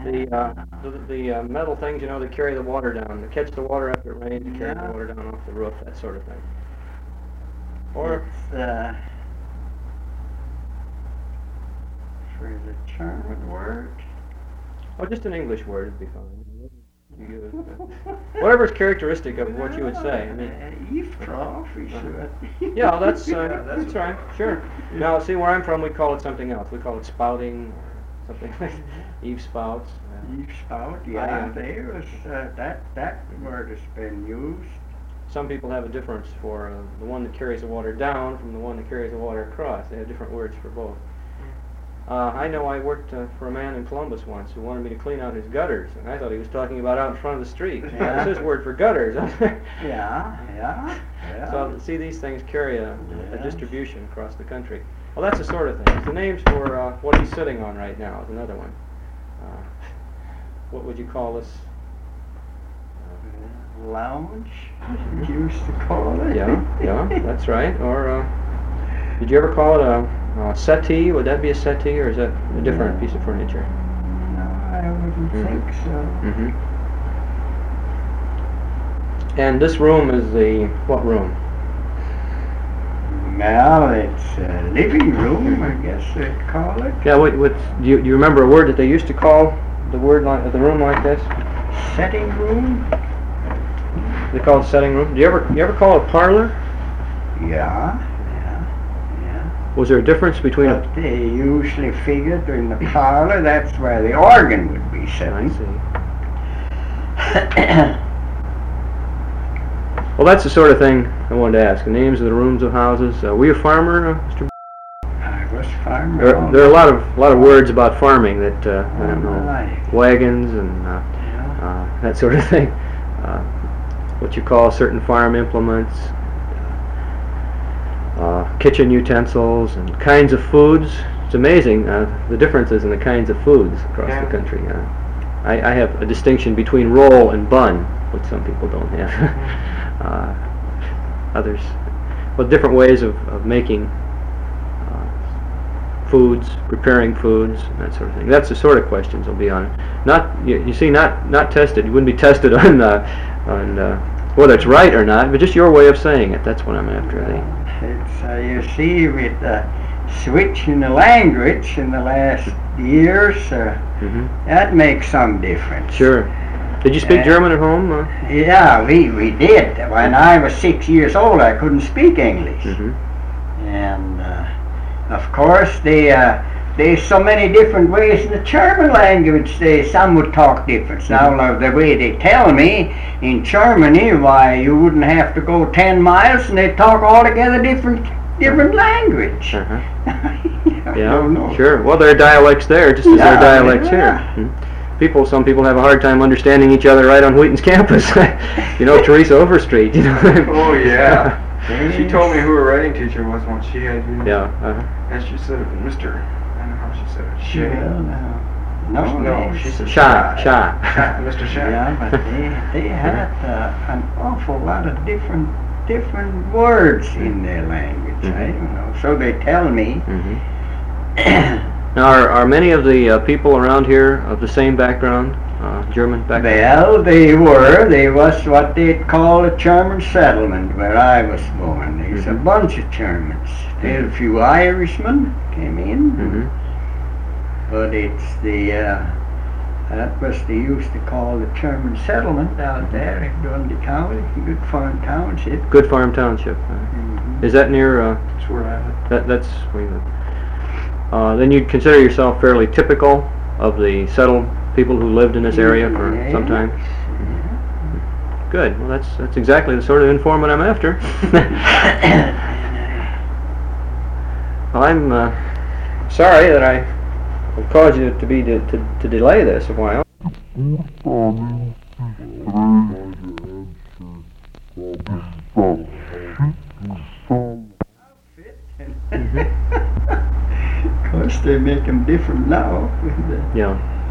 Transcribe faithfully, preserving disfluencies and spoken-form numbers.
The, uh, the, the uh, metal things, you know, that carry the water down, to catch the water after it rains, to carry Yeah. the water down off the roof, that sort of thing. Or, It's, uh, for the German word. oh, just an English word would be fine. You use, but whatever's characteristic of what you would say. I mean, Uh, eavesdrop, we should. yeah, that's, uh, Yeah, that's that's right, sure. Now, see, where I'm from, we call it something else. We call it spouting, or something like eave spouts. Eavespout, I, yeah, uh, there was, uh, that, that word has been used. Some people have a difference for uh, the one that carries the water down from the one that carries the water across. They have different words for both. Uh, I know I worked uh, for a man in Columbus once who wanted me to clean out his gutters, and I thought he was talking about out in front of the street. Yeah. That's his word for gutters. Yeah, yeah, yeah. So, see, these things carry a, a Yeah. distribution across the country. Well, that's the sort of thing. The names for uh, what he's sitting on right now is another one. Uh, what would you call this? Lounge, you used to call it. Yeah, yeah, that's right. Or uh, did you ever call it a, a settee? Would that be a settee, or is that a different No. piece of furniture? No, I wouldn't Mhm. think so. Mm-hmm. And this room is the what room? Well, it's a living room, I guess they'd call it. Yeah. What? What? Do you, do you remember a word that they used to call the word like the room like this? Setting room? They call it setting room. Do you ever you ever call it parlor? Yeah, yeah, yeah. Was there a difference between a? But they usually figured in the parlor, that's where the organ would be I sitting. see. Well, that's the sort of thing I wanted to ask. The names of the rooms of houses. Uh, were you a farmer, uh, Mister I was farmer. There, all there are a my lot of lot of words about farming that uh, I don't know. life. Wagons and uh, Yeah. uh, that sort of thing. Uh, what you call certain farm implements, uh, kitchen utensils, and kinds of foods. It's amazing uh, the differences in the kinds of foods across Yeah. the country. Uh, I, I have a distinction between roll and bun, which some people don't have. uh, others, well, different ways of, of making uh, foods, preparing foods, and that sort of thing. That's the sort of questions will be on it. Not you, you see, not not tested. You wouldn't be tested on uh, on uh, whether it's right or not, but just your way of saying it. That's what I'm after. I think. It's, uh, you see, with the switch in the language in the last years, uh, Mm-hmm. that makes some difference. Sure. Did you speak Yeah. German at home? Uh, Yeah, we, we did. When I was six years old, I couldn't speak English. mm-hmm. And, uh, of course, they, uh, there's so many different ways in the German language. They, some would talk different. Now, like the way they tell me, in Germany, why, you wouldn't have to go ten miles and they talk altogether different different language. Uh-huh. I Yeah, don't know. sure. Well, there are dialects there, just as there Yeah, are dialects yeah. here. Mhm. People, some people have a hard time understanding each other right on Wheaton's campus. You know, Teresa Overstreet. You know. Oh yeah. She Yes. told me who her writing teacher was once. She had me. Yeah. Uh-huh. And she said it, Mister. I don't know how she said it. Shay. Well, no, No, no, names. she said Shy, Shy. shy. Mister Shay. Yeah, but they, they had uh, an awful lot of different different words in their language. I Mhm. don't know. So they tell me. Mm-hmm. Now, are, are many of the uh, people around here of the same background, uh, German background? Well, they were. They was what they'd call a German settlement where I was born. There's Mhm. a bunch of Germans. There's a few Irishmen came in, Mm-hmm. but it's the uh, that was they used to call the German settlement out there in Dundee County, Good Farm Township. Good Farm Township. Uh, Mhm. is that near? Uh, That's where I live. that that's where you live. Uh, then you'd consider yourself fairly typical of the settled people who lived in this area for some time. Yes. Good. Well, that's that's exactly the sort of informant I'm after. Well, I'm uh, sorry that I caused you to be to, to, to delay this a while. Of course, they make them different now. With the Yeah.